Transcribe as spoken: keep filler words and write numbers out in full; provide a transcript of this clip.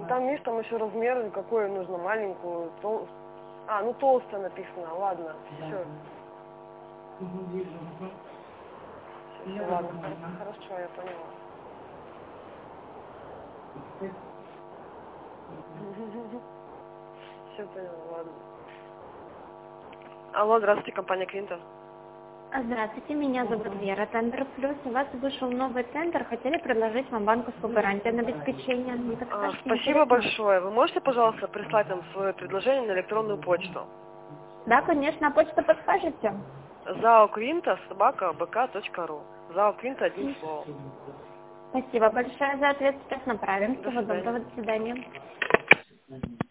Там, видишь, там еще размер, какой нужно, маленькую, тол... А, ну толстая написано, ладно, все. Все, ладно, хорошо, я поняла. Все поняла, ладно. Алло, здравствуйте, компания Квинта. Здравствуйте, меня зовут Вера, Тендер Плюс. У вас вышел новый тендер, хотели предложить вам банковскую гарантию на обеспечение. Не так А, скажете, спасибо интересно? большое. Вы можете, пожалуйста, прислать нам свое предложение на электронную почту? Да, конечно, а почту подскажете? заоквинта собака бк точка ру. заоквинта одним словом. Спасибо большое за ответ, сейчас направим. До Всего свидания. доброго, до свидания.